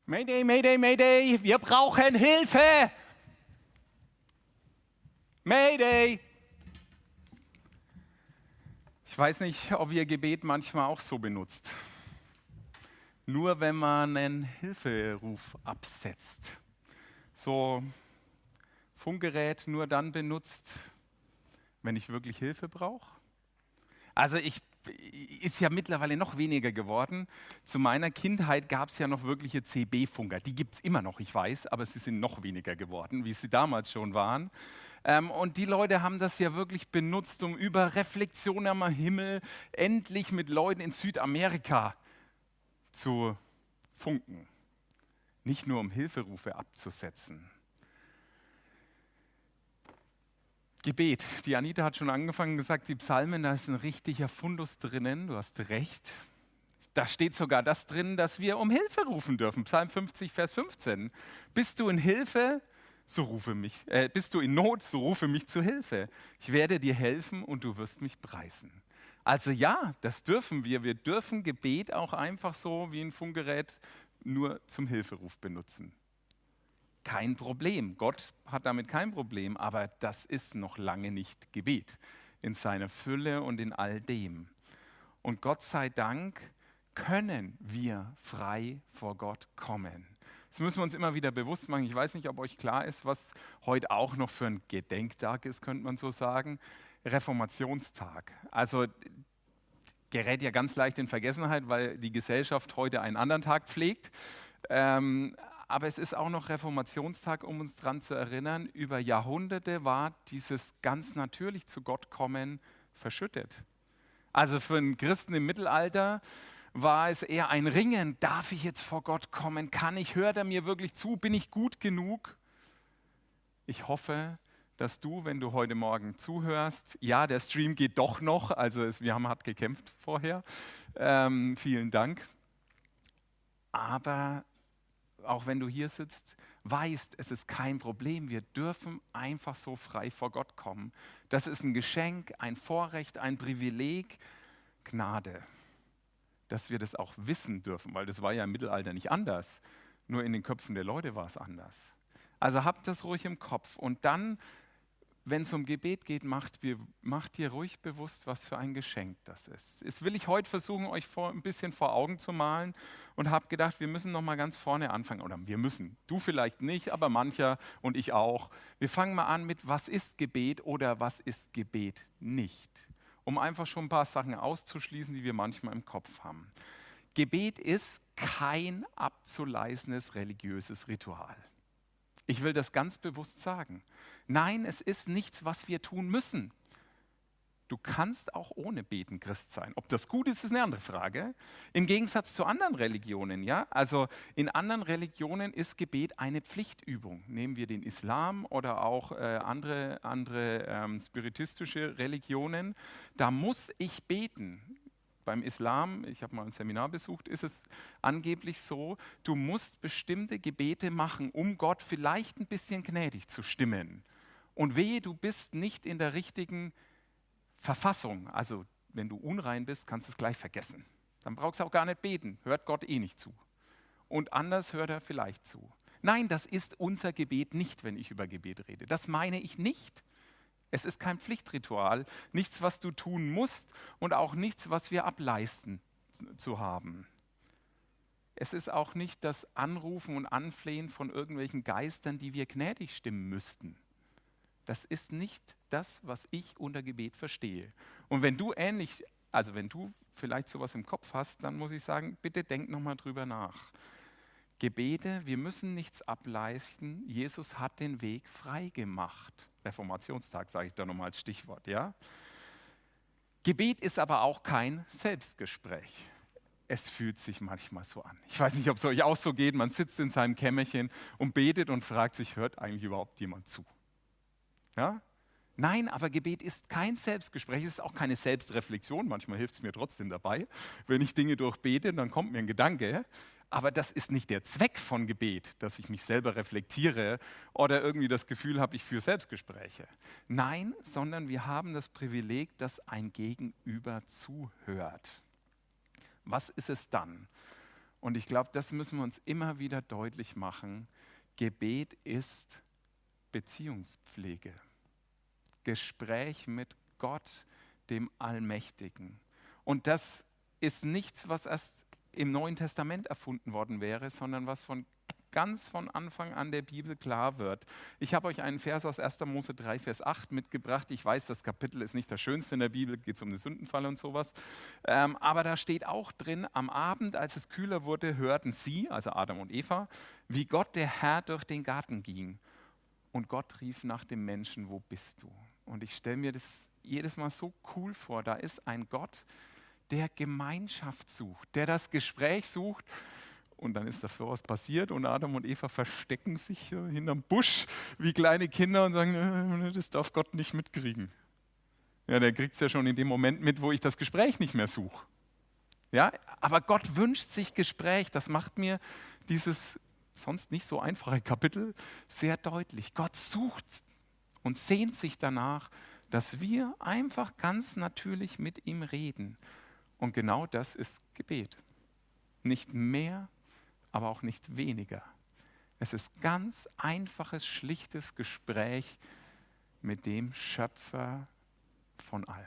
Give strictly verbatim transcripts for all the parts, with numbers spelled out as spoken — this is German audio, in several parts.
Mayday, Mayday, Mayday, wir brauchen Hilfe! Mayday! Ich weiß nicht, ob ihr Gebet manchmal auch so benutzt. Nur wenn man einen Hilferuf absetzt. So Funkgerät nur dann benutzt, wenn ich wirklich Hilfe brauche. Also ich ist ja mittlerweile noch weniger geworden. Zu meiner Kindheit gab es ja noch wirkliche C B-Funker. Die gibt es immer noch, ich weiß, aber sie sind noch weniger geworden, wie sie damals schon waren. Ähm, und die Leute haben das ja wirklich benutzt, um über Reflexion am Himmel endlich mit Leuten in Südamerika zu funken. Nicht nur um Hilferufe abzusetzen. Gebet. Die Anita hat schon angefangen gesagt, die Psalmen, da ist ein richtiger Fundus drinnen, du hast recht. Da steht sogar das drin, dass wir um Hilfe rufen dürfen. Psalm fünfzig, Vers fünfzehn. Bist du in Hilfe, so rufe mich. Äh, bist du in Not, so rufe mich zu Hilfe. Ich werde dir helfen und du wirst mich preisen. Also ja, das dürfen wir. Wir dürfen Gebet auch einfach so wie ein Funkgerät nur zum Hilferuf benutzen. Kein Problem. Gott hat damit kein Problem, aber das ist noch lange nicht Gebet in seiner Fülle und in all dem. Und Gott sei Dank können wir frei vor Gott kommen. Das müssen wir uns immer wieder bewusst machen. Ich weiß nicht, ob euch klar ist, was heute auch noch für ein Gedenktag ist, könnte man so sagen. Reformationstag. Also gerät ja ganz leicht in Vergessenheit, weil die Gesellschaft heute einen anderen Tag pflegt. Ähm, Aber es ist auch noch Reformationstag, um uns daran zu erinnern, über Jahrhunderte war dieses ganz natürlich zu Gott kommen verschüttet. Also für einen Christen im Mittelalter war es eher ein Ringen, darf ich jetzt vor Gott kommen, kann ich, hört er mir wirklich zu, bin ich gut genug? Ich hoffe, dass du, wenn du heute Morgen zuhörst, ja, der Stream geht doch noch, also es, wir haben hart gekämpft vorher, ähm, vielen Dank, aber auch wenn du hier sitzt, weißt, es ist kein Problem. Wir dürfen einfach so frei vor Gott kommen. Das ist ein Geschenk, ein Vorrecht, ein Privileg, Gnade, dass wir das auch wissen dürfen, weil das war ja im Mittelalter nicht anders. Nur in den Köpfen der Leute war es anders. Also habt das ruhig im Kopf und dann, wenn es um Gebet geht, macht, macht dir ruhig bewusst, was für ein Geschenk das ist. Das will ich heute versuchen, euch vor, ein bisschen vor Augen zu malen und habe gedacht, wir müssen noch mal ganz vorne anfangen. Oder wir müssen, du vielleicht nicht, aber mancher und ich auch. Wir fangen mal an mit, was ist Gebet oder was ist Gebet nicht? Um einfach schon ein paar Sachen auszuschließen, die wir manchmal im Kopf haben. Gebet ist kein abzuleisendes religiöses Ritual. Ich will das ganz bewusst sagen. Nein, es ist nichts, was wir tun müssen. Du kannst auch ohne Beten Christ sein. Ob das gut ist, ist eine andere Frage. Im Gegensatz zu anderen Religionen, ja. Also in anderen Religionen ist Gebet eine Pflichtübung. Nehmen wir den Islam oder auch äh, andere, andere ähm, spiritistische Religionen. Da muss ich beten. Beim Islam, ich habe mal ein Seminar besucht, ist es angeblich so, du musst bestimmte Gebete machen, um Gott vielleicht ein bisschen gnädig zu stimmen. Und wehe, du bist nicht in der richtigen Verfassung. Also wenn du unrein bist, kannst du es gleich vergessen. Dann brauchst du auch gar nicht beten, hört Gott eh nicht zu. Und anders hört er vielleicht zu. Nein, das ist unser Gebet nicht, wenn ich über Gebet rede. Das meine ich nicht. Es ist kein Pflichtritual, nichts, was du tun musst und auch nichts, was wir ableisten zu haben. Es ist auch nicht das Anrufen und Anflehen von irgendwelchen Geistern, die wir gnädig stimmen müssten. Das ist nicht das, was ich unter Gebet verstehe. Und wenn du ähnlich, also wenn du vielleicht sowas im Kopf hast, dann muss ich sagen, bitte denk nochmal drüber nach. Gebete, wir müssen nichts ableisten. Jesus hat den Weg frei gemacht. Reformationstag sage ich da nochmal als Stichwort. Ja? Gebet ist aber auch kein Selbstgespräch. Es fühlt sich manchmal so an. Ich weiß nicht, ob es euch auch so geht. Man sitzt in seinem Kämmerchen und betet und fragt sich, hört eigentlich überhaupt jemand zu? Ja? Nein, aber Gebet ist kein Selbstgespräch, es ist auch keine Selbstreflexion. Manchmal hilft es mir trotzdem dabei. Wenn ich Dinge durchbete, dann kommt mir ein Gedanke. Aber das ist nicht der Zweck von Gebet, dass ich mich selber reflektiere oder irgendwie das Gefühl habe, ich führe Selbstgespräche. Nein, sondern wir haben das Privileg, dass ein Gegenüber zuhört. Was ist es dann? Und ich glaube, das müssen wir uns immer wieder deutlich machen. Gebet ist Beziehungspflege. Gespräch mit Gott, dem Allmächtigen. Und das ist nichts, was erst im Neuen Testament erfunden worden wäre, sondern was von ganz von Anfang an der Bibel klar wird. Ich habe euch einen Vers aus erster Mose drei, Vers acht mitgebracht. Ich weiß, das Kapitel ist nicht das Schönste in der Bibel, geht es um den Sündenfall und sowas. Ähm, aber da steht auch drin, am Abend, als es kühler wurde, hörten sie, also Adam und Eva, wie Gott der Herr durch den Garten ging. Und Gott rief nach dem Menschen, wo bist du? Und ich stelle mir das jedes Mal so cool vor. Da ist ein Gott, der Gemeinschaft sucht, der das Gespräch sucht. Und dann ist dafür was passiert und Adam und Eva verstecken sich äh, hinterm Busch wie kleine Kinder und sagen, äh, das darf Gott nicht mitkriegen. Ja, der kriegt es ja schon in dem Moment mit, wo ich das Gespräch nicht mehr suche. Ja, aber Gott wünscht sich Gespräch. Das macht mir dieses sonst nicht so einfache Kapitel sehr deutlich. Gott sucht und sehnt sich danach, dass wir einfach ganz natürlich mit ihm reden. Und genau das ist Gebet. Nicht mehr, aber auch nicht weniger. Es ist ganz einfaches, schlichtes Gespräch mit dem Schöpfer von allem.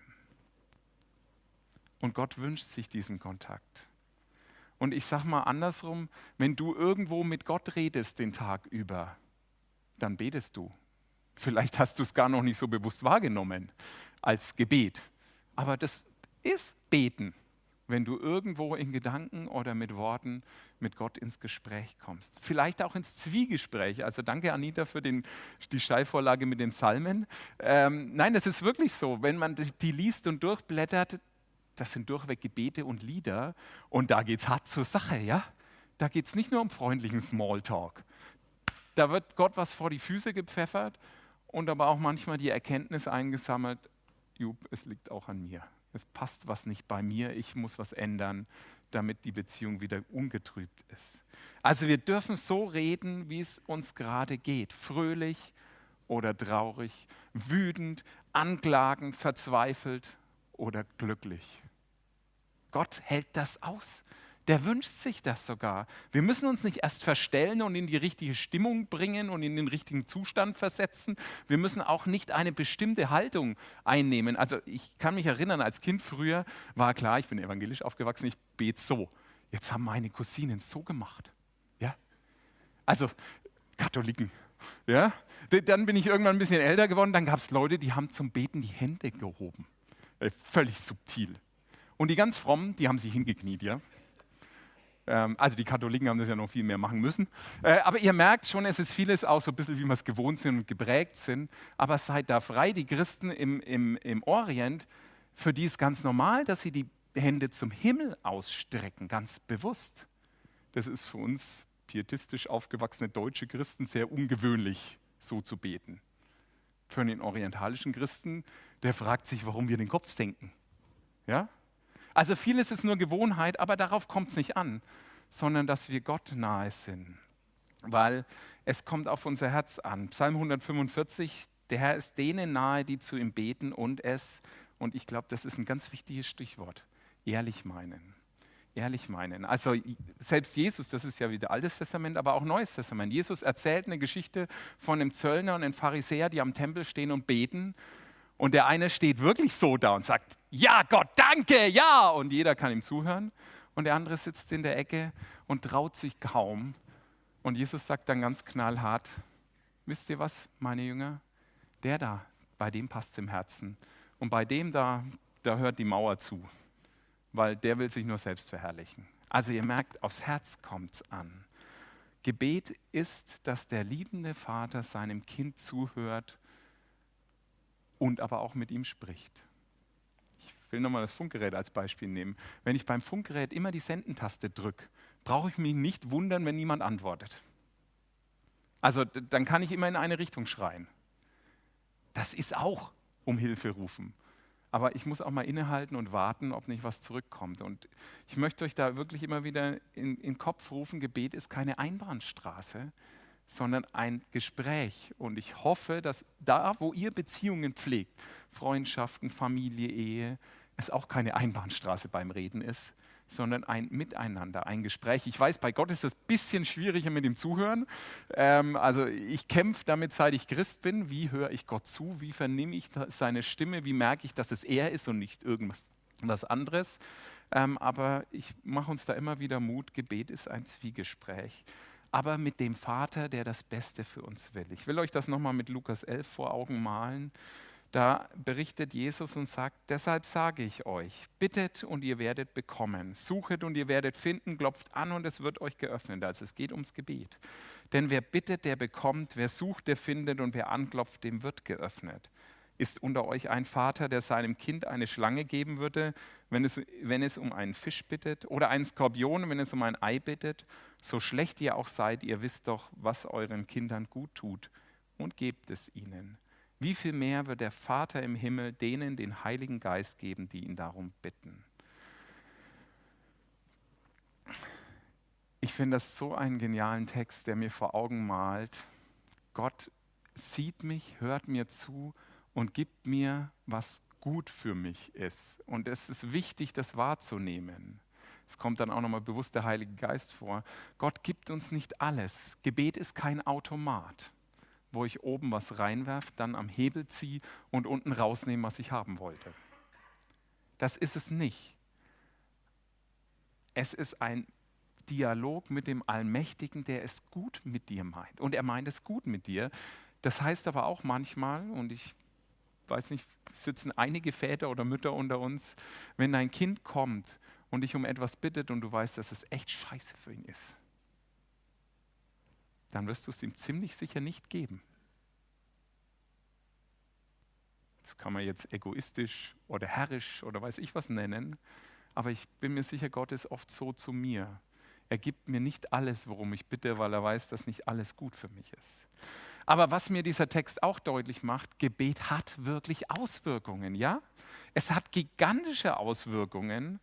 Und Gott wünscht sich diesen Kontakt. Und ich sage mal andersrum, wenn du irgendwo mit Gott redest den Tag über, dann betest du. Vielleicht hast du es gar noch nicht so bewusst wahrgenommen als Gebet. Aber das ist Beten, wenn du irgendwo in Gedanken oder mit Worten mit Gott ins Gespräch kommst. Vielleicht auch ins Zwiegespräch. Also danke Anita für den, die Steilvorlage mit den Psalmen. Ähm, nein, das ist wirklich so. Wenn man die liest und durchblättert, das sind durchweg Gebete und Lieder. Und da geht es hart zur Sache, ja? Da geht es nicht nur um freundlichen Smalltalk. Da wird Gott was vor die Füße gepfeffert und aber auch manchmal die Erkenntnis eingesammelt, Jupp, es liegt auch an mir. Es passt was nicht bei mir, ich muss was ändern, damit die Beziehung wieder ungetrübt ist. Also wir dürfen so reden, wie es uns gerade geht. Fröhlich oder traurig, wütend, anklagend, verzweifelt oder glücklich. Gott hält das aus. Der wünscht sich das sogar. Wir müssen uns nicht erst verstellen und in die richtige Stimmung bringen und in den richtigen Zustand versetzen. Wir müssen auch nicht eine bestimmte Haltung einnehmen. Also ich kann mich erinnern, als Kind früher war klar, ich bin evangelisch aufgewachsen, ich bete so. Jetzt haben meine Cousinen so gemacht. Ja? Also Katholiken. Ja? Dann bin ich irgendwann ein bisschen älter geworden, dann gab es Leute, die haben zum Beten die Hände gehoben. Völlig subtil. Und die ganz Frommen, die haben sich hingekniet, ja. Also die Katholiken haben das ja noch viel mehr machen müssen. Aber ihr merkt schon, es ist vieles auch so ein bisschen, wie wir es gewohnt sind und geprägt sind. Aber seid da frei, die Christen im, im, im Orient, für die ist ganz normal, dass sie die Hände zum Himmel ausstrecken, ganz bewusst. Das ist für uns pietistisch aufgewachsene deutsche Christen sehr ungewöhnlich, so zu beten. Für den orientalischen Christen, der fragt sich, warum wir den Kopf senken. Ja? Also vieles ist nur Gewohnheit, aber darauf kommt es nicht an, sondern dass wir Gott nahe sind, weil es kommt auf unser Herz an. Psalm hundertfünfundvierzig, der Herr ist denen nahe, die zu ihm beten und es, und ich glaube, das ist ein ganz wichtiges Stichwort, ehrlich meinen. Ehrlich meinen. Also selbst Jesus, das ist ja wieder Altes Testament, aber auch Neues Testament. Jesus erzählt eine Geschichte von einem Zöllner und einem Pharisäer, die am Tempel stehen und beten. Und der eine steht wirklich so da und sagt, ja Gott, danke, ja. Und jeder kann ihm zuhören. Und der andere sitzt in der Ecke und traut sich kaum. Und Jesus sagt dann ganz knallhart, wisst ihr was, meine Jünger? Der da, bei dem passt es im Herzen. Und bei dem da, da hört die Mauer zu. Weil der will sich nur selbst verherrlichen. Also ihr merkt, aufs Herz kommt es an. Gebet ist, dass der liebende Vater seinem Kind zuhört und aber auch mit ihm spricht. Ich will nochmal das Funkgerät als Beispiel nehmen. Wenn ich beim Funkgerät immer die Sendentaste drücke, brauche ich mich nicht wundern, wenn niemand antwortet. Also dann kann ich immer in eine Richtung schreien. Das ist auch um Hilfe rufen. Aber ich muss auch mal innehalten und warten, ob nicht was zurückkommt. Und ich möchte euch da wirklich immer wieder in, in den Kopf rufen, Gebet ist keine Einbahnstraße, sondern ein Gespräch. Und ich hoffe, dass da, wo ihr Beziehungen pflegt, Freundschaften, Familie, Ehe, es auch keine Einbahnstraße beim Reden ist, sondern ein Miteinander, ein Gespräch. Ich weiß, bei Gott ist das ein bisschen schwieriger mit dem Zuhören. Ähm, also ich kämpfe damit, seit ich Christ bin. Wie höre ich Gott zu? Wie vernehme ich seine Stimme? Wie merke ich, dass es er ist und nicht irgendwas was anderes? Ähm, aber ich mache uns da immer wieder Mut. Gebet ist ein Zwiegespräch. Aber mit dem Vater, der das Beste für uns will. Ich will euch das nochmal mit Lukas elf vor Augen malen. Da berichtet Jesus und sagt, deshalb sage ich euch, bittet und ihr werdet bekommen, suchet und ihr werdet finden, klopft an und es wird euch geöffnet. Also es geht ums Gebet. Denn wer bittet, der bekommt, wer sucht, der findet und wer anklopft, dem wird geöffnet. Ist unter euch ein Vater, der seinem Kind eine Schlange geben würde, wenn es, wenn es um einen Fisch bittet, oder einen Skorpion, wenn es um ein Ei bittet? So schlecht ihr auch seid, ihr wisst doch, was euren Kindern gut tut, und gebt es ihnen. Wie viel mehr wird der Vater im Himmel denen den Heiligen Geist geben, die ihn darum bitten? Ich finde das so einen genialen Text, der mir vor Augen malt. Gott sieht mich, hört mir zu und gibt mir, was gut für mich ist. Und es ist wichtig, das wahrzunehmen. Es kommt dann auch nochmal bewusst der Heilige Geist vor. Gott gibt uns nicht alles. Gebet ist kein Automat, wo ich oben was reinwerfe, dann am Hebel ziehe und unten rausnehme, was ich haben wollte. Das ist es nicht. Es ist ein Dialog mit dem Allmächtigen, der es gut mit dir meint. Und er meint es gut mit dir. Das heißt aber auch manchmal, und ich weiß nicht, sitzen einige Väter oder Mütter unter uns, wenn dein Kind kommt und dich um etwas bittet und du weißt, dass es echt scheiße für ihn ist, dann wirst du es ihm ziemlich sicher nicht geben. Das kann man jetzt egoistisch oder herrisch oder weiß ich was nennen, aber ich bin mir sicher, Gott ist oft so zu mir. Er gibt mir nicht alles, worum ich bitte, weil er weiß, dass nicht alles gut für mich ist. Aber was mir dieser Text auch deutlich macht, Gebet hat wirklich Auswirkungen, ja? Es hat gigantische Auswirkungen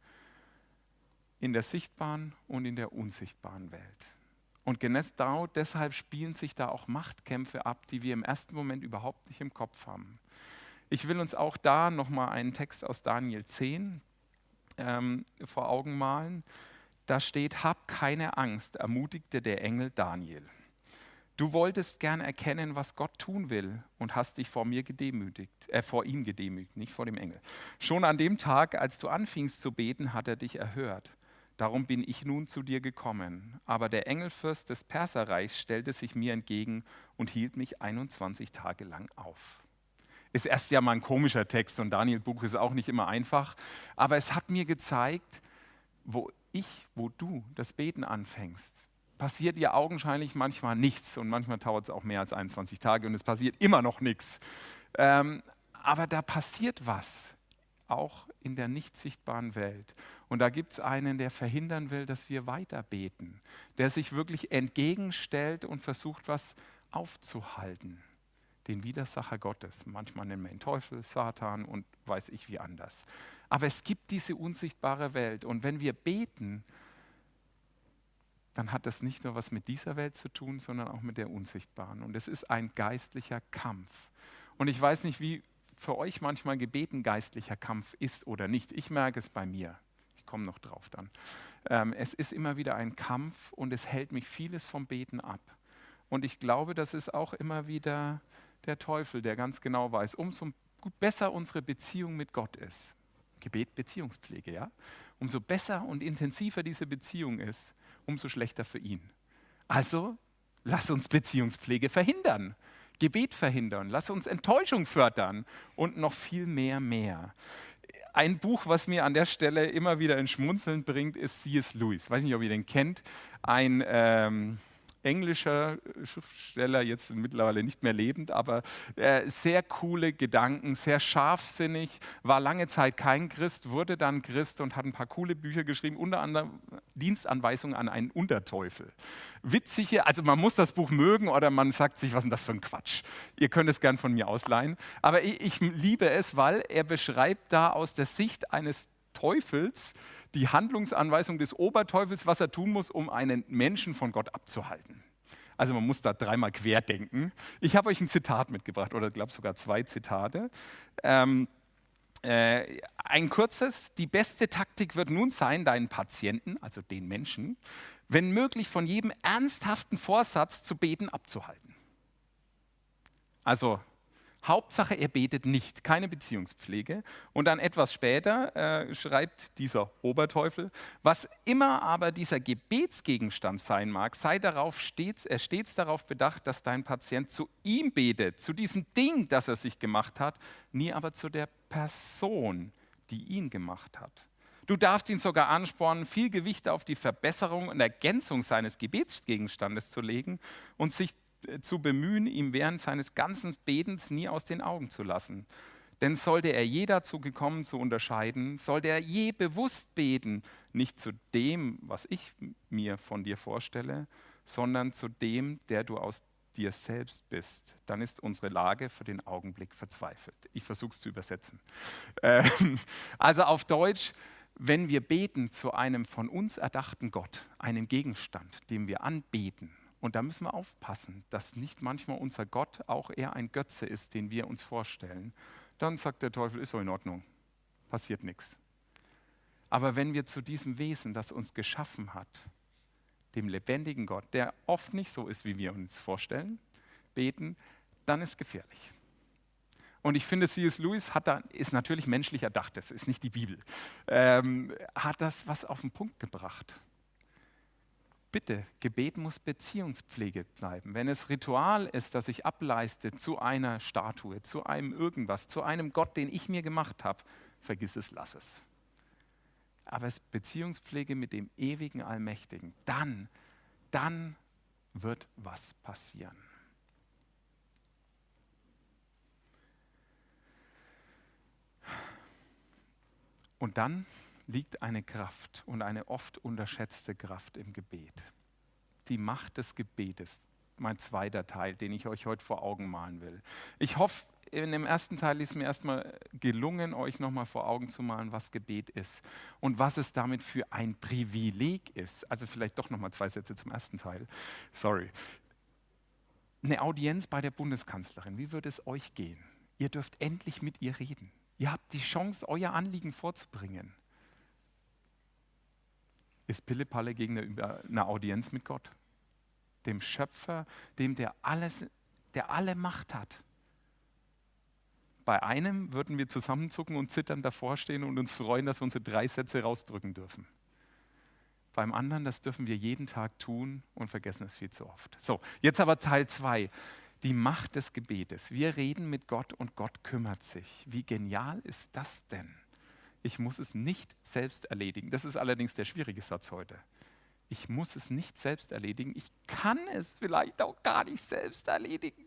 in der sichtbaren und in der unsichtbaren Welt. Und genau deshalb spielen sich da auch Machtkämpfe ab, die wir im ersten Moment überhaupt nicht im Kopf haben. Ich will uns auch da nochmal einen Text aus Daniel zehn ähm, vor Augen malen. Da steht, hab keine Angst, ermutigte der Engel Daniel. Du wolltest gern erkennen, was Gott tun will und hast dich vor mir gedemütigt, äh, vor ihm gedemütigt, nicht vor dem Engel. Schon an dem Tag, als du anfingst zu beten, hat er dich erhört. Darum bin ich nun zu dir gekommen. Aber der Engelfürst des Perserreichs stellte sich mir entgegen und hielt mich einundzwanzig Tage lang auf. Ist erst ja mal ein komischer Text und Daniel Buch ist auch nicht immer einfach, aber es hat mir gezeigt, wo ich, wo du das Beten anfängst, passiert ja augenscheinlich manchmal nichts und manchmal dauert es auch mehr als einundzwanzig Tage und es passiert immer noch nichts. Ähm, aber da passiert was, auch in der nicht sichtbaren Welt. Und da gibt es einen, der verhindern will, dass wir weiter beten, der sich wirklich entgegenstellt und versucht, was aufzuhalten. Den Widersacher Gottes. Manchmal nennen wir ihn Teufel, Satan und weiß ich wie anders. Aber es gibt diese unsichtbare Welt und wenn wir beten, dann hat das nicht nur was mit dieser Welt zu tun, sondern auch mit der unsichtbaren. Und es ist ein geistlicher Kampf. Und ich weiß nicht, wie für euch manchmal Gebet ein geistlicher Kampf ist oder nicht. Ich merke es bei mir. Ich komme noch drauf dann. Ähm, es ist immer wieder ein Kampf und es hält mich vieles vom Beten ab. Und ich glaube, das ist auch immer wieder der Teufel, der ganz genau weiß, umso besser unsere Beziehung mit Gott ist, Gebet, Beziehungspflege, ja, umso besser und intensiver diese Beziehung ist, umso schlechter für ihn. Also lass uns Beziehungspflege verhindern, Gebet verhindern, lass uns Enttäuschung fördern und noch viel mehr, mehr. Ein Buch, was mir an der Stelle immer wieder ins Schmunzeln bringt, ist C S Lewis. Ich weiß nicht, ob ihr den kennt. Ein ähm, englischer Schriftsteller, jetzt mittlerweile nicht mehr lebend, aber äh, sehr coole Gedanken, sehr scharfsinnig, war lange Zeit kein Christ, wurde dann Christ und hat ein paar coole Bücher geschrieben, unter anderem Dienstanweisungen an einen Unterteufel. Witzige, also man muss das Buch mögen oder man sagt sich, was ist denn das für ein Quatsch? Ihr könnt es gern von mir ausleihen, aber ich, ich liebe es, weil er beschreibt da aus der Sicht eines Teufels die Handlungsanweisung des Oberteufels, was er tun muss, um einen Menschen von Gott abzuhalten. Also man muss da dreimal querdenken. Ich habe euch ein Zitat mitgebracht, oder ich glaube sogar zwei Zitate. Ähm, Äh, ein kurzes, die beste Taktik wird nun sein, deinen Patienten, also den Menschen, wenn möglich von jedem ernsthaften Vorsatz zu beten abzuhalten. Also Hauptsache, er betet nicht, keine Beziehungspflege. Und dann etwas später äh, schreibt dieser Oberteufel, was immer aber dieser Gebetsgegenstand sein mag, sei darauf stets, er stets darauf bedacht, dass dein Patient zu ihm betet, zu diesem Ding, das er sich gemacht hat, nie aber zu der Person, die ihn gemacht hat. Du darfst ihn sogar anspornen, viel Gewicht auf die Verbesserung und Ergänzung seines Gebetsgegenstandes zu legen und sich zu bemühen, ihm während seines ganzen Betens nie aus den Augen zu lassen. Denn sollte er je dazu gekommen zu unterscheiden, sollte er je bewusst beten, nicht zu dem, was ich mir von dir vorstelle, sondern zu dem, der du aus dir selbst bist, dann ist unsere Lage für den Augenblick verzweifelt. Ich versuche es zu übersetzen. Ähm, also auf Deutsch, wenn wir beten zu einem von uns erdachten Gott, einem Gegenstand, den wir anbeten, und da müssen wir aufpassen, dass nicht manchmal unser Gott auch eher ein Götze ist, den wir uns vorstellen. Dann sagt der Teufel, ist so in Ordnung, passiert nichts. Aber wenn wir zu diesem Wesen, das uns geschaffen hat, dem lebendigen Gott, der oft nicht so ist, wie wir uns vorstellen, beten, dann ist es gefährlich. Und ich finde, C S Lewis hat da, ist natürlich menschlich erdacht, das ist nicht die Bibel, ähm, hat das was auf den Punkt gebracht. Bitte, Gebet muss Beziehungspflege bleiben. Wenn es Ritual ist, das ich ableiste zu einer Statue, zu einem irgendwas, zu einem Gott, den ich mir gemacht habe, vergiss es, lass es. Aber es ist Beziehungspflege mit dem ewigen Allmächtigen. Dann, dann wird was passieren. Und dann liegt eine Kraft und eine oft unterschätzte Kraft im Gebet. Die Macht des Gebetes, mein zweiter Teil, den ich euch heute vor Augen malen will. Ich hoffe, in dem ersten Teil ist mir erstmal gelungen, euch nochmal vor Augen zu malen, was Gebet ist und was es damit für ein Privileg ist. Also vielleicht doch nochmal zwei Sätze zum ersten Teil. Sorry. Eine Audienz bei der Bundeskanzlerin, wie würde es euch gehen? Ihr dürft endlich mit ihr reden. Ihr habt die Chance, euer Anliegen vorzubringen. Ist Pillepalle gegen eine, eine Audienz mit Gott, dem Schöpfer, dem der alles, der alle Macht hat. Bei einem würden wir zusammenzucken und zittern davor stehen und uns freuen, dass wir unsere drei Sätze rausdrücken dürfen. Beim anderen, das dürfen wir jeden Tag tun und vergessen es viel zu oft. So, jetzt aber Teil zwei, die Macht des Gebetes. Wir reden mit Gott und Gott kümmert sich. Wie genial ist das denn? Ich muss es nicht selbst erledigen. Das ist allerdings der schwierige Satz heute. Ich muss es nicht selbst erledigen. Ich kann es vielleicht auch gar nicht selbst erledigen.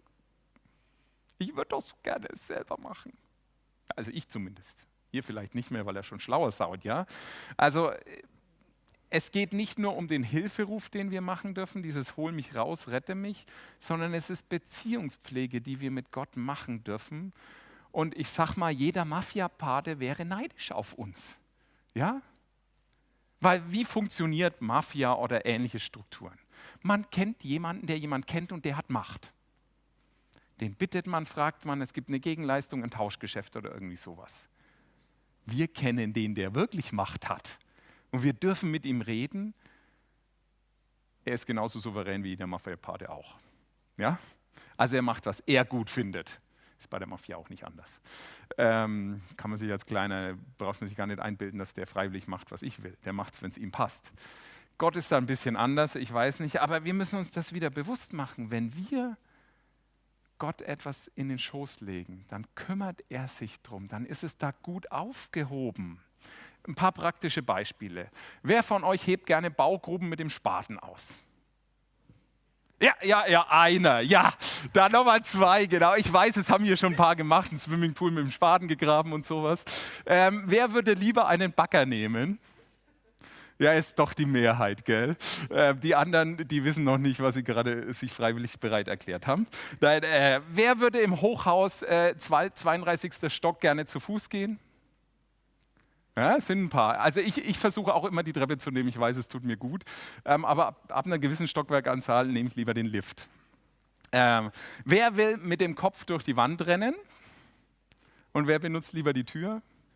Ich würde doch so gerne es selber machen. Also ich zumindest. Ihr vielleicht nicht mehr, weil er schon schlauer saut, ja? Also es geht nicht nur um den Hilferuf, den wir machen dürfen, dieses Hol mich raus, rette mich, sondern es ist Beziehungspflege, die wir mit Gott machen dürfen. Und ich sag mal, jeder Mafia-Pate wäre neidisch auf uns. Ja? Weil wie funktioniert Mafia oder ähnliche Strukturen? Man kennt jemanden, der jemanden kennt und der hat Macht. Den bittet man, fragt man, es gibt eine Gegenleistung, ein Tauschgeschäft oder irgendwie sowas. Wir kennen den, der wirklich Macht hat. Und wir dürfen mit ihm reden. Er ist genauso souverän wie der Mafia-Pate auch. Ja? Also er macht, was er gut findet. Ist bei der Mafia auch nicht anders. Ähm, kann man sich als Kleiner, braucht man sich gar nicht einbilden, dass der freiwillig macht, was ich will. Der macht es, wenn es ihm passt. Gott ist da ein bisschen anders, ich weiß nicht, aber wir müssen uns das wieder bewusst machen. Wenn wir Gott etwas in den Schoß legen, dann kümmert er sich drum, dann ist es da gut aufgehoben. Ein paar praktische Beispiele. Wer von euch hebt gerne Baugruben mit dem Spaten aus? Ja, ja, ja, einer, ja. Da nochmal zwei, genau. Ich weiß, es haben hier schon ein paar gemacht, einen Swimmingpool mit dem Spaten gegraben und sowas. Ähm, wer würde lieber einen Bagger nehmen? Ja, ist doch die Mehrheit, gell? Äh, die anderen, die wissen noch nicht, was sie gerade sich freiwillig bereit erklärt haben. Nein, äh, wer würde im Hochhaus äh, zweiunddreißigsten Stock gerne zu Fuß gehen? Ja, es sind ein paar. Also ich, ich versuche auch immer die Treppe zu nehmen, ich weiß, es tut mir gut. Ähm, aber ab, ab einer gewissen Stockwerkanzahl nehme ich lieber den Lift. Ähm, wer will mit dem Kopf durch die Wand rennen? Und wer benutzt lieber die Tür?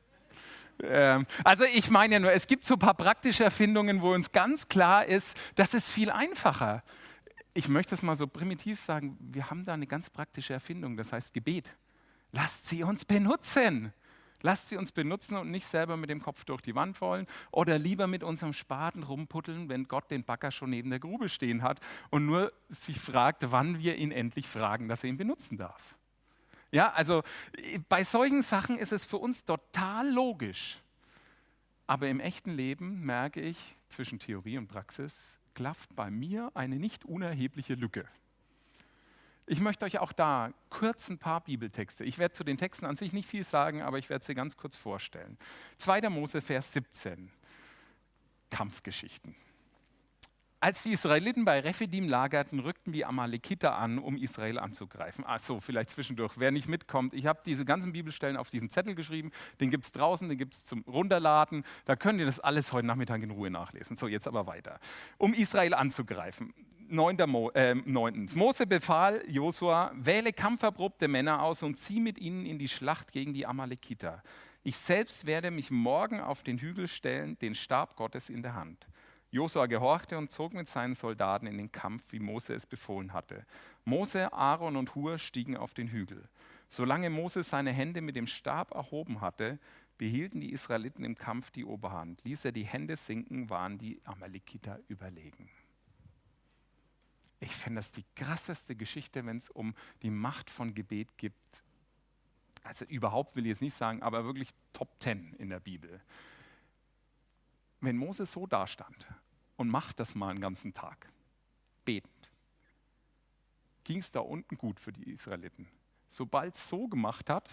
Ähm, also ich meine ja nur, es gibt so ein paar praktische Erfindungen, wo uns ganz klar ist, das ist viel einfacher. Ich möchte es mal so primitiv sagen, wir haben da eine ganz praktische Erfindung, das heißt Gebet. Lasst sie uns benutzen. Lasst sie uns benutzen und nicht selber mit dem Kopf durch die Wand wollen oder lieber mit unserem Spaten rumputteln, wenn Gott den Bagger schon neben der Grube stehen hat und nur sich fragt, wann wir ihn endlich fragen, dass er ihn benutzen darf. Ja, also bei solchen Sachen ist es für uns total logisch. Aber im echten Leben merke ich, zwischen Theorie und Praxis klafft bei mir eine nicht unerhebliche Lücke. Ich möchte euch auch da kurz ein paar Bibeltexte, ich werde zu den Texten an sich nicht viel sagen, aber ich werde sie ganz kurz vorstellen. zweiter Mose, Vers siebzehn, Kampfgeschichten. Als die Israeliten bei Rephidim lagerten, rückten die Amalekiter an, um Israel anzugreifen. Ach so, vielleicht zwischendurch, wer nicht mitkommt. Ich habe diese ganzen Bibelstellen auf diesen Zettel geschrieben, den gibt es draußen, den gibt es zum Runterladen. Da könnt ihr das alles heute Nachmittag in Ruhe nachlesen. So, jetzt aber weiter. Um Israel anzugreifen. Neunter Mo, äh, neuntens. Mose befahl Josua, wähle kampferprobte Männer aus und zieh mit ihnen in die Schlacht gegen die Amalekiter. Ich selbst werde mich morgen auf den Hügel stellen, den Stab Gottes in der Hand. Josua gehorchte und zog mit seinen Soldaten in den Kampf, wie Mose es befohlen hatte. Mose, Aaron und Hur stiegen auf den Hügel. Solange Mose seine Hände mit dem Stab erhoben hatte, behielten die Israeliten im Kampf die Oberhand. Ließ er die Hände sinken, waren die Amalekiter überlegen. Ich finde das die krasseste Geschichte, wenn es um die Macht von Gebet geht. Also überhaupt will ich jetzt nicht sagen, aber wirklich Top Ten in der Bibel. Wenn Mose so dastand und macht das mal einen ganzen Tag, betend, ging es da unten gut für die Israeliten. Sobald es so gemacht hat,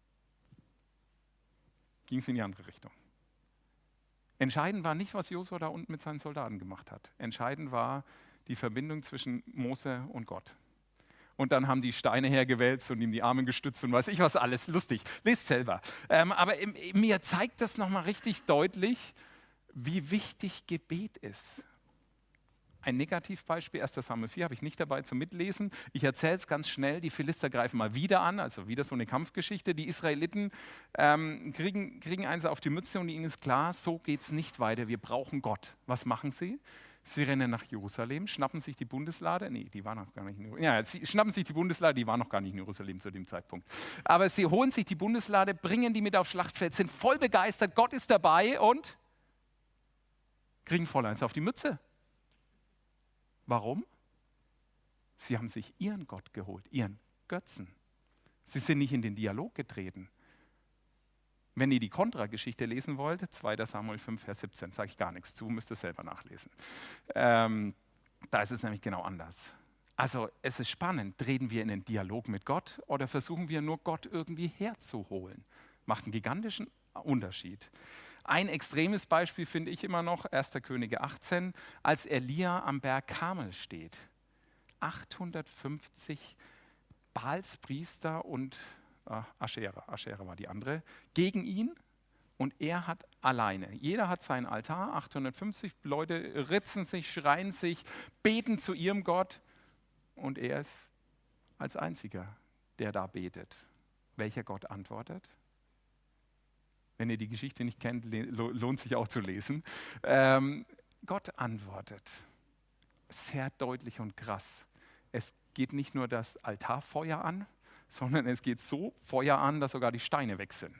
ging es in die andere Richtung. Entscheidend war nicht, was Josua da unten mit seinen Soldaten gemacht hat. Entscheidend war die Verbindung zwischen Mose und Gott. Und dann haben die Steine hergewälzt und ihm die Arme gestützt und weiß ich was alles. Lustig, lest selber. Ähm, aber im, mir zeigt das nochmal richtig deutlich, wie wichtig Gebet ist. Ein Negativbeispiel, erster Samuel vier, habe ich nicht dabei zum Mitlesen. Ich erzähle es ganz schnell, die Philister greifen mal wieder an, also wieder so eine Kampfgeschichte. Die Israeliten ähm, kriegen, kriegen eins auf die Mütze und ihnen ist klar, so geht es nicht weiter, wir brauchen Gott. Was machen sie? Sie rennen nach Jerusalem, schnappen sich die Bundeslade, nee, die war noch gar nicht in Jerusalem. Ja, sie schnappen sich die Bundeslade, die war noch gar nicht in Jerusalem zu dem Zeitpunkt. Aber sie holen sich die Bundeslade, bringen die mit aufs Schlachtfeld, sind voll begeistert, Gott ist dabei und kriegen voll eins auf die Mütze. Warum? Sie haben sich ihren Gott geholt, ihren Götzen. Sie sind nicht in den Dialog getreten. Wenn ihr die Kontrageschichte lesen wollt, zweiter Samuel fünf, Vers siebzehn, sage ich gar nichts zu, müsst ihr selber nachlesen. Ähm, da ist es nämlich genau anders. Also es ist spannend, treten wir in den Dialog mit Gott oder versuchen wir nur Gott irgendwie herzuholen? Macht einen gigantischen Unterschied. Ein extremes Beispiel finde ich immer noch, erster Könige achtzehn, als Elia am Berg Karmel steht. achthundertfünfzig Baalspriester und äh, Aschera, Aschera war die andere, gegen ihn und er hat alleine. Jeder hat seinen Altar, achthundertfünfzig Leute ritzen sich, schreien sich, beten zu ihrem Gott und er ist als einziger, der da betet. Welcher Gott antwortet? Wenn ihr die Geschichte nicht kennt, lohnt sich auch zu lesen. Ähm, Gott antwortet sehr deutlich und krass. Es geht nicht nur das Altarfeuer an, sondern es geht so Feuer an, dass sogar die Steine weg sind.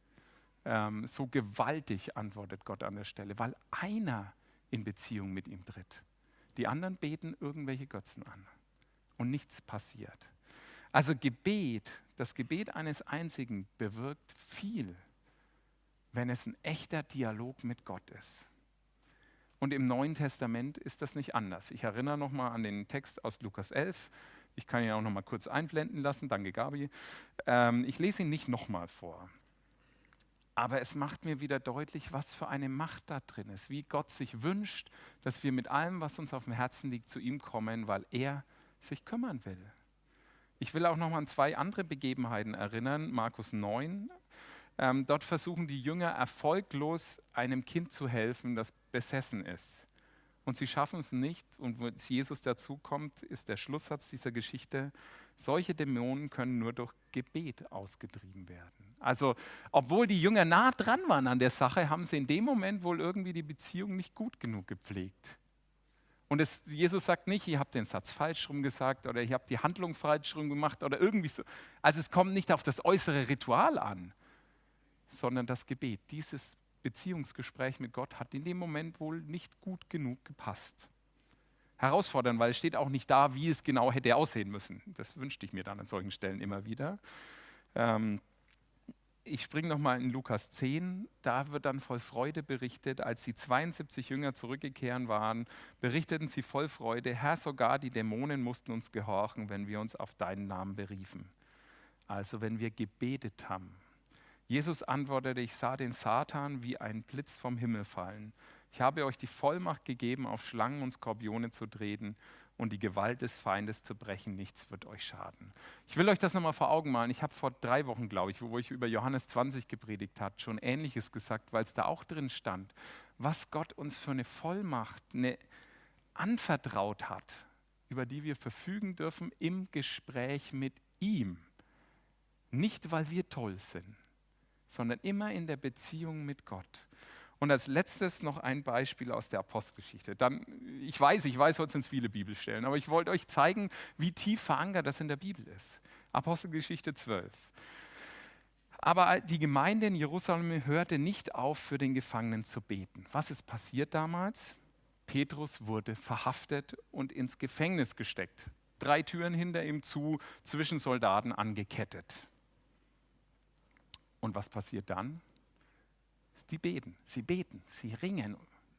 Ähm, so gewaltig antwortet Gott an der Stelle, weil einer in Beziehung mit ihm tritt. Die anderen beten irgendwelche Götzen an und nichts passiert. Also Gebet, das Gebet eines Einzigen bewirkt viel, wenn es ein echter Dialog mit Gott ist. Und im Neuen Testament ist das nicht anders. Ich erinnere nochmal an den Text aus Lukas elf. Ich kann ihn auch nochmal kurz einblenden lassen. Danke, Gabi. Ähm, ich lese ihn nicht nochmal vor. Aber es macht mir wieder deutlich, was für eine Macht da drin ist. Wie Gott sich wünscht, dass wir mit allem, was uns auf dem Herzen liegt, zu ihm kommen, weil er sich kümmern will. Ich will auch nochmal an zwei andere Begebenheiten erinnern. Markus neun. Ähm, dort versuchen die Jünger erfolglos einem Kind zu helfen, das besessen ist. Und sie schaffen es nicht. Und wenn Jesus dazukommt, ist der Schlusssatz dieser Geschichte, solche Dämonen können nur durch Gebet ausgetrieben werden. Also, obwohl die Jünger nah dran waren an der Sache, haben sie in dem Moment wohl irgendwie die Beziehung nicht gut genug gepflegt. Und es, Jesus sagt nicht, ihr habt den Satz falsch rum gesagt oder ihr habt die Handlung falsch rum gemacht oder irgendwie so. Also es kommt nicht auf das äußere Ritual an, sondern das Gebet. Dieses Beziehungsgespräch mit Gott hat in dem Moment wohl nicht gut genug gepasst. Herausfordernd, weil es steht auch nicht da, wie es genau hätte aussehen müssen. Das wünschte ich mir dann an solchen Stellen immer wieder. Ähm, Ich springe nochmal in Lukas zehn, da wird dann voll Freude berichtet, als die zweiundsiebzig Jünger zurückgekehrt waren, berichteten sie voll Freude, Herr, sogar die Dämonen mussten uns gehorchen, wenn wir uns auf deinen Namen beriefen. Also wenn wir gebetet haben. Jesus antwortete, ich sah den Satan wie ein Blitz vom Himmel fallen. Ich habe euch die Vollmacht gegeben, auf Schlangen und Skorpione zu treten und die Gewalt des Feindes zu brechen. Nichts wird euch schaden. Ich will euch das nochmal vor Augen malen. Ich habe vor drei Wochen, glaube ich, wo ich über Johannes zwanzig gepredigt habe, schon Ähnliches gesagt, weil es da auch drin stand, was Gott uns für eine Vollmacht eine anvertraut hat, über die wir verfügen dürfen im Gespräch mit ihm. Nicht, weil wir toll sind, sondern immer in der Beziehung mit Gott. Und als letztes noch ein Beispiel aus der Apostelgeschichte. Dann, ich weiß, ich weiß, heute sind es viele Bibelstellen, aber ich wollte euch zeigen, wie tief verankert das in der Bibel ist. Apostelgeschichte zwölf. Aber die Gemeinde in Jerusalem hörte nicht auf, für den Gefangenen zu beten. Was ist passiert damals? Petrus wurde verhaftet und ins Gefängnis gesteckt. Drei Türen hinter ihm zu, zwischen Soldaten angekettet. Und was passiert dann? Die beten, sie beten, sie ringen.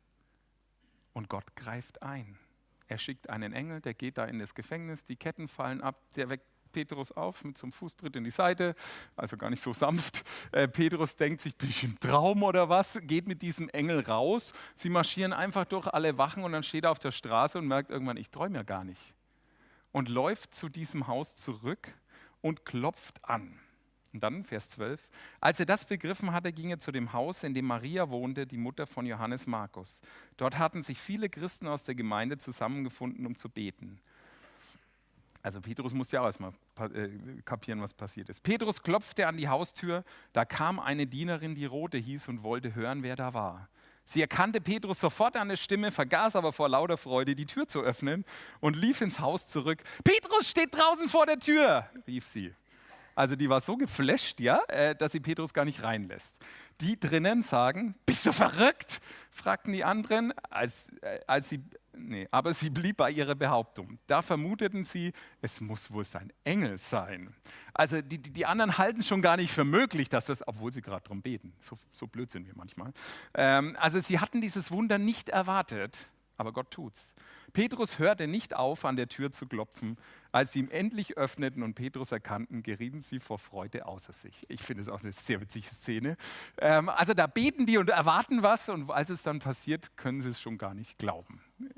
Und Gott greift ein. Er schickt einen Engel, der geht da in das Gefängnis, die Ketten fallen ab, der weckt Petrus auf mit so einem Fußtritt in die Seite, also gar nicht so sanft. Äh, Petrus denkt sich, bin ich im Traum oder was? Geht mit diesem Engel raus. Sie marschieren einfach durch alle Wachen und dann steht er auf der Straße und merkt irgendwann, ich träume ja gar nicht. Und läuft zu diesem Haus zurück und klopft an. Und dann, Vers zwölf, als er das begriffen hatte, ging er zu dem Haus, in dem Maria wohnte, die Mutter von Johannes Markus. Dort hatten sich viele Christen aus der Gemeinde zusammengefunden, um zu beten. Also Petrus musste ja auch erstmal kapieren, was passiert ist. Petrus klopfte an die Haustür, da kam eine Dienerin, die Rothe hieß und wollte hören, wer da war. Sie erkannte Petrus sofort an der Stimme, vergaß aber vor lauter Freude, die Tür zu öffnen und lief ins Haus zurück. Petrus steht draußen vor der Tür, rief sie. Also die war so geflasht, ja, dass sie Petrus gar nicht reinlässt. Die drinnen sagen, bist du verrückt? Fragten die anderen, als, als sie, nee, aber sie blieb bei ihrer Behauptung. Da vermuteten sie, es muss wohl sein Engel sein. Also die, die, die anderen halten es schon gar nicht für möglich, dass das, obwohl sie gerade drum beten, so, so blöd sind wir manchmal. Ähm, also sie hatten dieses Wunder nicht erwartet, aber Gott tut's. Petrus hörte nicht auf, an der Tür zu klopfen. Als sie ihm endlich öffneten und Petrus erkannten, gerieten sie vor Freude außer sich. Ich finde es auch eine sehr witzige Szene. Ähm, also da beten die und erwarten was und als es dann passiert, können sie es schon gar nicht glauben.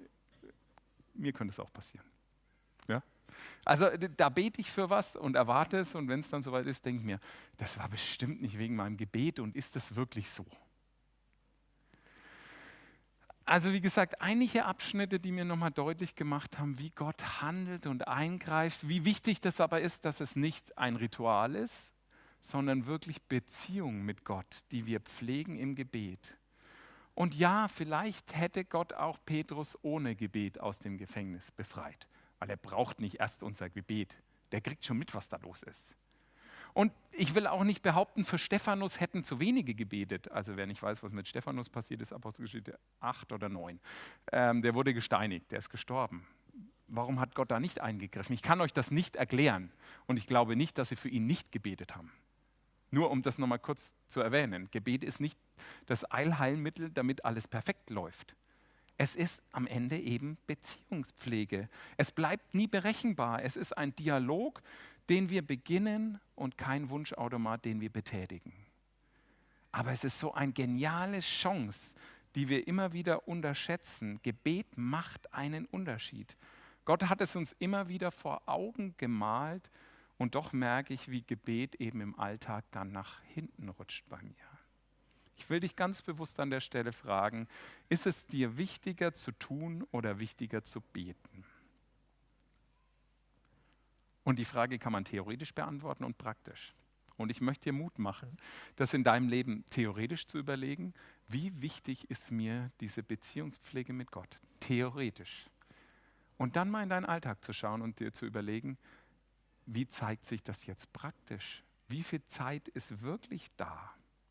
Mir könnte es auch passieren. Ja? Also da bete ich für was und erwarte es und wenn es dann soweit ist, denke ich mir, das war bestimmt nicht wegen meinem Gebet und ist das wirklich so? Also wie gesagt, einige Abschnitte, die mir nochmal deutlich gemacht haben, wie Gott handelt und eingreift, wie wichtig das aber ist, dass es nicht ein Ritual ist, sondern wirklich Beziehung mit Gott, die wir pflegen im Gebet. Und ja, vielleicht hätte Gott auch Petrus ohne Gebet aus dem Gefängnis befreit, weil er braucht nicht erst unser Gebet, der kriegt schon mit, was da los ist. Und ich will auch nicht behaupten, für Stephanus hätten zu wenige gebetet. Also wer nicht weiß, was mit Stephanus passiert ist, Apostelgeschichte acht oder neun. Ähm, der wurde gesteinigt, der ist gestorben. Warum hat Gott da nicht eingegriffen? Ich kann euch das nicht erklären. Und ich glaube nicht, dass sie für ihn nicht gebetet haben. Nur um das nochmal kurz zu erwähnen. Gebet ist nicht das Allheilmittel, damit alles perfekt läuft. Es ist am Ende eben Beziehungspflege. Es bleibt nie berechenbar. Es ist ein Dialog, den wir beginnen und kein Wunschautomat, den wir betätigen. Aber es ist so eine geniale Chance, die wir immer wieder unterschätzen. Gebet macht einen Unterschied. Gott hat es uns immer wieder vor Augen gemalt und doch merke ich, wie Gebet eben im Alltag dann nach hinten rutscht bei mir. Ich will dich ganz bewusst an der Stelle fragen, ist es dir wichtiger zu tun oder wichtiger zu beten? Und die Frage kann man theoretisch beantworten und praktisch. Und ich möchte dir Mut machen, das in deinem Leben theoretisch zu überlegen, wie wichtig ist mir diese Beziehungspflege mit Gott? Theoretisch. Und dann mal in deinen Alltag zu schauen und dir zu überlegen, wie zeigt sich das jetzt praktisch? Wie viel Zeit ist wirklich da?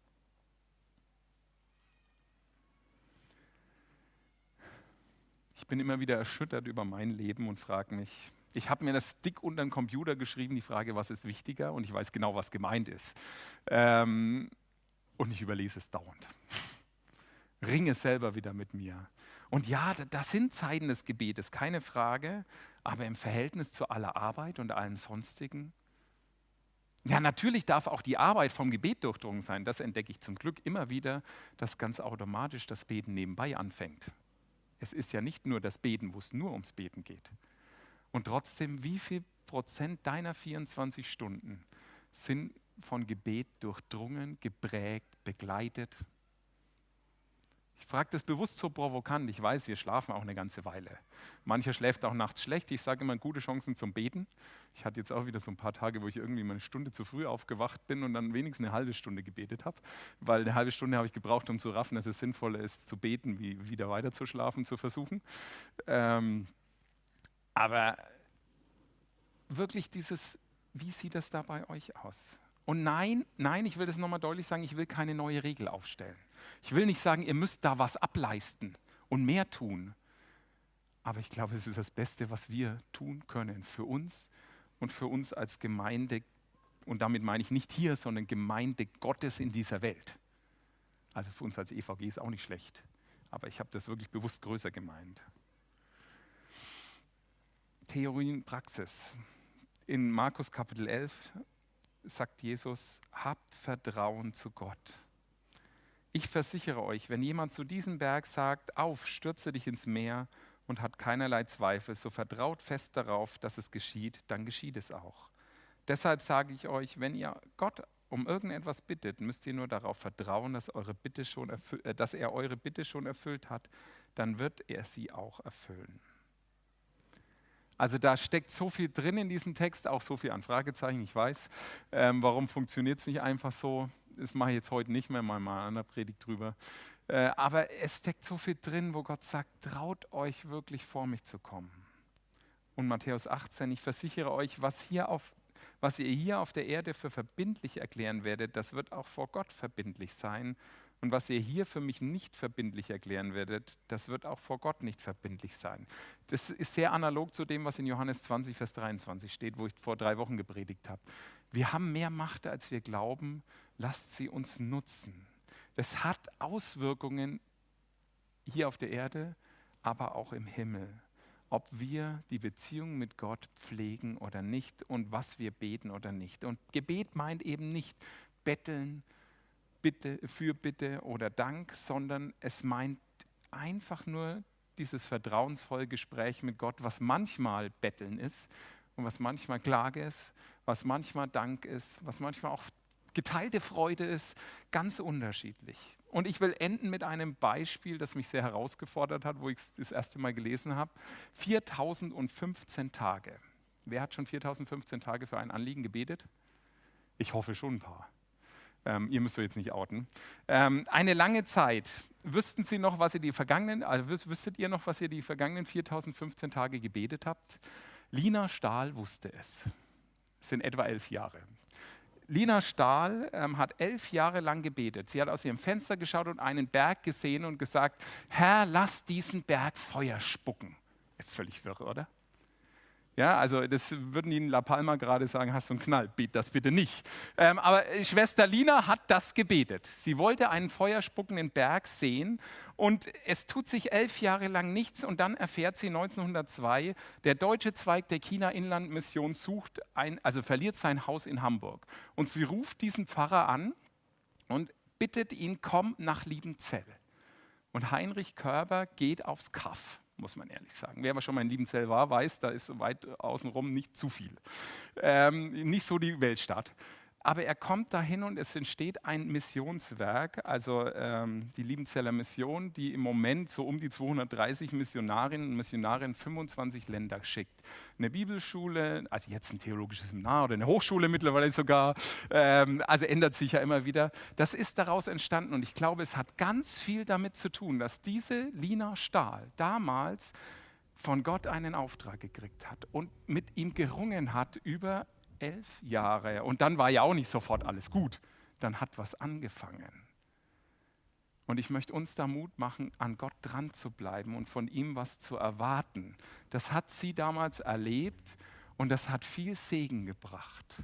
Ich bin immer wieder erschüttert über mein Leben und frage mich, ich habe mir das dick unter den Computer geschrieben, die Frage, was ist wichtiger? Und ich weiß genau, was gemeint ist. Ähm, und ich überlese es dauernd. Ringe selber wieder mit mir. Und ja, das sind Zeiten des Gebetes, keine Frage, aber im Verhältnis zu aller Arbeit und allem Sonstigen. Ja, natürlich darf auch die Arbeit vom Gebet durchdrungen sein. Das entdecke ich zum Glück immer wieder, dass ganz automatisch das Beten nebenbei anfängt. Es ist ja nicht nur das Beten, wo es nur ums Beten geht. Und trotzdem, wie viel Prozent deiner vierundzwanzig Stunden sind von Gebet durchdrungen, geprägt, begleitet? Ich frage das bewusst so provokant. Ich weiß, wir schlafen auch eine ganze Weile. Mancher schläft auch nachts schlecht. Ich sage immer, gute Chancen zum Beten. Ich hatte jetzt auch wieder so ein paar Tage, wo ich irgendwie mal eine Stunde zu früh aufgewacht bin und dann wenigstens eine halbe Stunde gebetet habe. Weil eine halbe Stunde habe ich gebraucht, um zu raffen, dass es sinnvoller ist, zu beten, wie wieder weiter zu schlafen, zu versuchen. Ähm, aber wirklich dieses, wie sieht das da bei euch aus? Und nein, nein, ich will das nochmal deutlich sagen, ich will keine neue Regel aufstellen. Ich will nicht sagen, ihr müsst da was ableisten und mehr tun. Aber ich glaube, es ist das Beste, was wir tun können für uns und für uns als Gemeinde. Und damit meine ich nicht hier, sondern Gemeinde Gottes in dieser Welt. Also für uns als E V G ist auch nicht schlecht. Aber ich habe das wirklich bewusst größer gemeint. Theorien, Praxis. In Markus Kapitel elf sagt Jesus, habt Vertrauen zu Gott. Ich versichere euch, wenn jemand zu diesem Berg sagt, auf, stürze dich ins Meer und hat keinerlei Zweifel, so vertraut fest darauf, dass es geschieht, dann geschieht es auch. Deshalb sage ich euch, wenn ihr Gott um irgendetwas bittet, müsst ihr nur darauf vertrauen, dass, eure Bitte schon erfü- äh, dass er eure Bitte schon erfüllt hat, dann wird er sie auch erfüllen. Also da steckt so viel drin in diesem Text, auch so viel an Fragezeichen, ich weiß. Ähm, warum funktioniert es nicht einfach so? Das mache ich jetzt heute nicht mehr, mal mal in einer Predigt drüber. Äh, aber es steckt so viel drin, wo Gott sagt, traut euch wirklich vor mich zu kommen. Und Matthäus achtzehn, ich versichere euch, was, hier auf, was ihr hier auf der Erde für verbindlich erklären werdet, das wird auch vor Gott verbindlich sein. Und was ihr hier für mich nicht verbindlich erklären werdet, das wird auch vor Gott nicht verbindlich sein. Das ist sehr analog zu dem, was in Johannes zwanzig, Vers dreiundzwanzig steht, wo ich vor drei Wochen gepredigt habe. Wir haben mehr Macht, als wir glauben. Lasst sie uns nutzen. Das hat Auswirkungen hier auf der Erde, aber auch im Himmel. Ob wir die Beziehung mit Gott pflegen oder nicht und was wir beten oder nicht. Und Gebet meint eben nicht betteln, Bitte, Fürbitte oder Dank, sondern es meint einfach nur dieses vertrauensvolle Gespräch mit Gott, was manchmal Betteln ist und was manchmal Klage ist, was manchmal Dank ist, was manchmal auch geteilte Freude ist, ganz unterschiedlich. Und ich will enden mit einem Beispiel, das mich sehr herausgefordert hat, wo ich es das erste Mal gelesen habe. viertausendfünfzehn Tage. Wer hat schon viertausendfünfzehn Tage für ein Anliegen gebetet? Ich hoffe schon ein paar. Ähm, ihr müsst euch jetzt nicht outen. Ähm, eine lange Zeit. Wüssten Sie noch, was ihr die vergangenen, also wüsstet ihr noch, was ihr die vergangenen viertausendfünfzehn Tage gebetet habt? Lina Stahl wusste es. Es sind etwa elf Jahre. Lina Stahl ähm, hat elf Jahre lang gebetet. Sie hat aus ihrem Fenster geschaut und einen Berg gesehen und gesagt, Herr, lass diesen Berg Feuer spucken. Völlig wirr, oder? Ja, also das würden die in La Palma gerade sagen, hast du einen Knall, bet das bitte nicht. Ähm, aber Schwester Lina hat das gebetet. Sie wollte einen feuerspuckenden Berg sehen und es tut sich elf Jahre lang nichts und dann erfährt sie neunzehnhundertzwei, der deutsche Zweig der China-Inland-Mission sucht ein, also verliert sein Haus in Hamburg. Und sie ruft diesen Pfarrer an und bittet ihn, komm nach Liebenzell. Und Heinrich Körber geht aufs Kaff, muss man ehrlich sagen. Wer aber schon mal in Liebenzell war, weiß, da ist weit außenrum nicht zu viel. Ähm, nicht so die Weltstadt. Aber er kommt dahin und es entsteht ein Missionswerk, also ähm, die Liebenzeller Mission, die im Moment so um die zweihundertdreißig Missionarinnen und Missionare in fünfundzwanzig Länder schickt. Eine Bibelschule, also jetzt ein theologisches Seminar oder eine Hochschule mittlerweile sogar, ähm, also ändert sich ja immer wieder. Das ist daraus entstanden und ich glaube, es hat ganz viel damit zu tun, dass diese Lina Stahl damals von Gott einen Auftrag gekriegt hat und mit ihm gerungen hat über elf Jahre. Und dann war ja auch nicht sofort alles gut. Dann hat was angefangen. Und ich möchte uns da Mut machen, an Gott dran zu bleiben und von ihm was zu erwarten. Das hat sie damals erlebt und das hat viel Segen gebracht,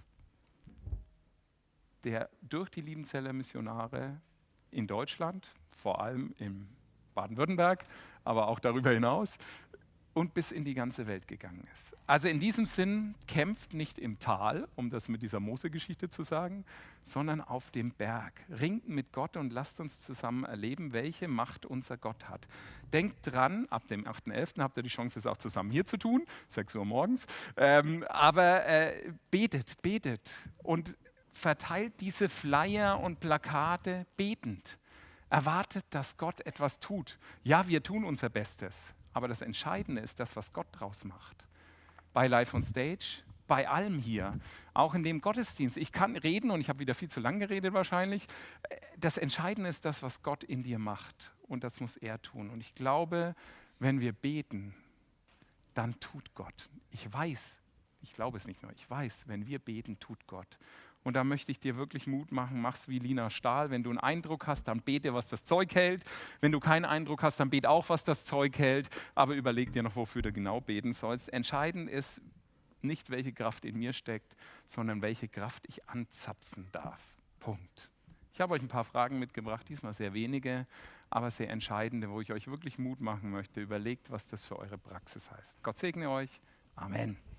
der durch die Liebenzeller Missionare in Deutschland, vor allem in Baden-Württemberg, aber auch darüber hinaus, und bis in die ganze Welt gegangen ist. Also in diesem Sinn, kämpft nicht im Tal, um das mit dieser Mose-Geschichte zu sagen, sondern auf dem Berg. Ringt mit Gott und lasst uns zusammen erleben, welche Macht unser Gott hat. Denkt dran, ab dem achten elften habt ihr die Chance, es auch zusammen hier zu tun, sechs Uhr morgens, ähm, aber äh, betet, betet und verteilt diese Flyer und Plakate betend. Erwartet, dass Gott etwas tut. Ja, wir tun unser Bestes. Aber das Entscheidende ist das, was Gott draus macht. Bei Live on Stage, bei allem hier, auch in dem Gottesdienst. Ich kann reden und ich habe wieder viel zu lang geredet wahrscheinlich. Das Entscheidende ist das, was Gott in dir macht. Und das muss er tun. Und ich glaube, wenn wir beten, dann tut Gott. Ich weiß, ich glaube es nicht nur, ich weiß, wenn wir beten, tut Gott. Und da möchte ich dir wirklich Mut machen, mach's wie Lina Stahl. Wenn du einen Eindruck hast, dann bete, was das Zeug hält. Wenn du keinen Eindruck hast, dann bete auch, was das Zeug hält. Aber überleg dir noch, wofür du genau beten sollst. Entscheidend ist nicht, welche Kraft in mir steckt, sondern welche Kraft ich anzapfen darf. Punkt. Ich habe euch ein paar Fragen mitgebracht, diesmal sehr wenige, aber sehr entscheidende, wo ich euch wirklich Mut machen möchte. Überlegt, was das für eure Praxis heißt. Gott segne euch. Amen.